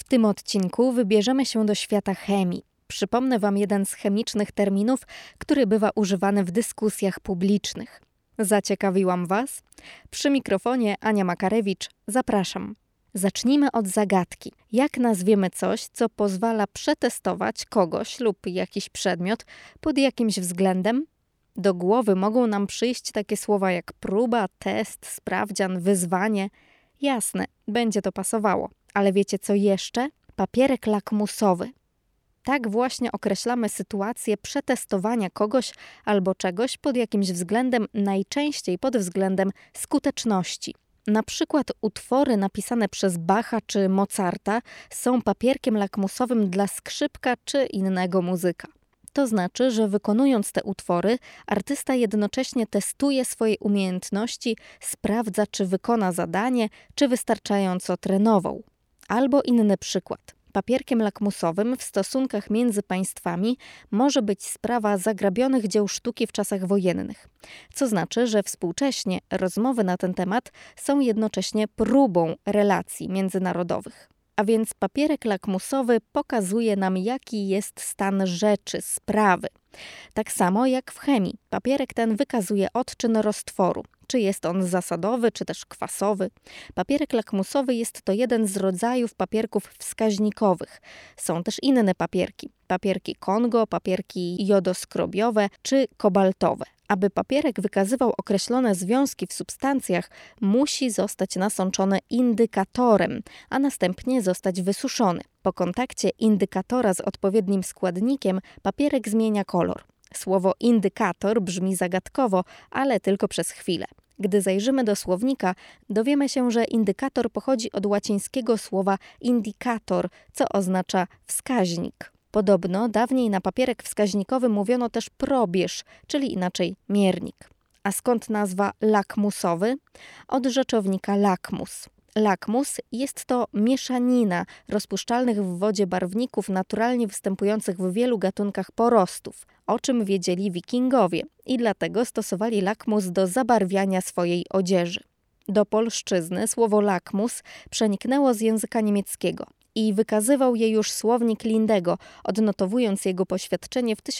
tym odcinku wybierzemy się do świata chemii. Przypomnę Wam jeden z chemicznych terminów, który bywa używany w dyskusjach publicznych. Zaciekawiłam Was? Przy mikrofonie Ania Makarewicz, zapraszam. Zacznijmy od zagadki. Jak nazwiemy coś, co pozwala przetestować kogoś lub jakiś przedmiot pod jakimś względem? Do głowy mogą nam przyjść takie słowa jak próba, test, sprawdzian, wyzwanie. Jasne, będzie to pasowało. Ale wiecie co jeszcze? Papierek lakmusowy. Tak właśnie określamy sytuację przetestowania kogoś albo czegoś pod jakimś względem, najczęściej pod względem skuteczności. Na przykład utwory napisane przez Bacha czy Mozarta są papierkiem lakmusowym dla skrzypka czy innego muzyka. To znaczy, że wykonując te utwory, artysta jednocześnie testuje swoje umiejętności, sprawdza, czy wykona zadanie, czy wystarczająco trenował. Albo inny przykład. Papierkiem lakmusowym w stosunkach między państwami może być sprawa zagrabionych dzieł sztuki w czasach wojennych. Co znaczy, że współcześnie rozmowy na ten temat są jednocześnie próbą relacji międzynarodowych. A więc papierek lakmusowy pokazuje nam, jaki jest stan rzeczy, sprawy. Tak samo jak w chemii. Papierek ten wykazuje odczyn roztworu. Czy jest on zasadowy, czy też kwasowy. Papierek lakmusowy jest to jeden z rodzajów papierków wskaźnikowych. Są też inne papierki. Papierki Kongo, papierki jodoskrobiowe czy kobaltowe. Aby papierek wykazywał określone związki w substancjach, musi zostać nasączony indykatorem, a następnie zostać wysuszony. Po kontakcie indykatora z odpowiednim składnikiem papierek zmienia kolor. Słowo indykator brzmi zagadkowo, ale tylko przez chwilę. Gdy zajrzymy do słownika, dowiemy się, że indykator pochodzi od łacińskiego słowa indicator, co oznacza wskaźnik. Podobno dawniej na papierek wskaźnikowy mówiono też probierz, czyli inaczej miernik. A skąd nazwa lakmusowy? Od rzeczownika lakmus. Lakmus jest to mieszanina rozpuszczalnych w wodzie barwników naturalnie występujących w wielu gatunkach porostów, o czym wiedzieli wikingowie i dlatego stosowali lakmus do zabarwiania swojej odzieży. Do polszczyzny słowo lakmus przeniknęło z języka niemieckiego i wykazywał je już słownik Lindego, odnotowując jego poświadczenie w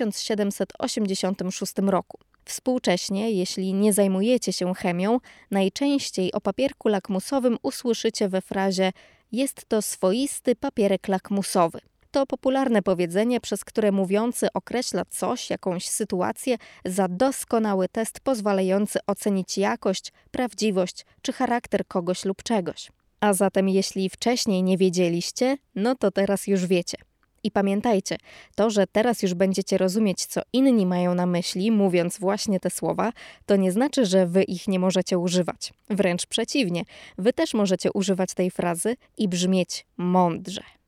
1786 roku. Współcześnie, jeśli nie zajmujecie się chemią, najczęściej o papierku lakmusowym usłyszycie we frazie „jest to swoisty papierek lakmusowy”. To popularne powiedzenie, przez które mówiący określa coś, jakąś sytuację za doskonały test pozwalający ocenić jakość, prawdziwość czy charakter kogoś lub czegoś. A zatem jeśli wcześniej nie wiedzieliście, no to teraz już wiecie. I pamiętajcie, to, że teraz już będziecie rozumieć, co inni mają na myśli, mówiąc właśnie te słowa, to nie znaczy, że wy ich nie możecie używać. Wręcz przeciwnie, wy też możecie używać tej frazy i brzmieć mądrze.